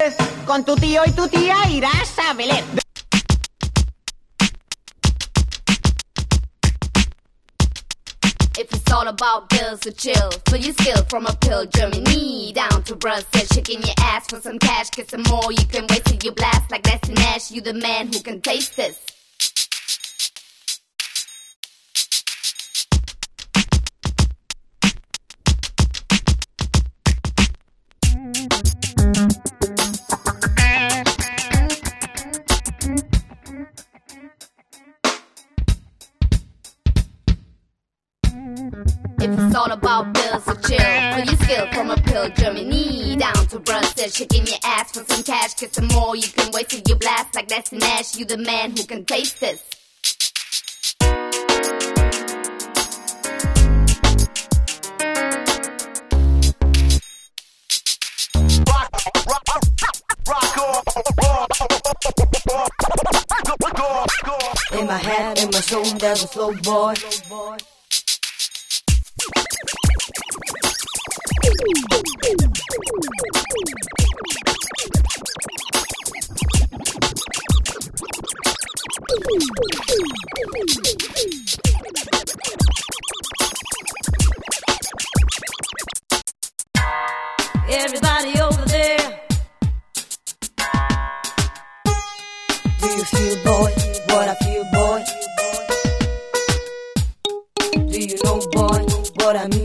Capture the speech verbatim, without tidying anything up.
vez con tu tío y tu tía irás a Belén. If it's all about bills, so chill. For your skill from a pill, Germany down to Brussels, shaking your ass for some cash. Get some more, you can wait till you blast like Leslie Nash. You the man who can taste this. If it's all about bills, so chill. For your skill from a pill, Germany down to Brussels, shaking your ass for some cash. Get some more, you can wait till you blast like Leslie Nash. You the man who can taste this. In my head, in my soul, there's a slow boy. Everybody over there, do you feel, boy, what I feel, boy? Do you know, boy, what I mean?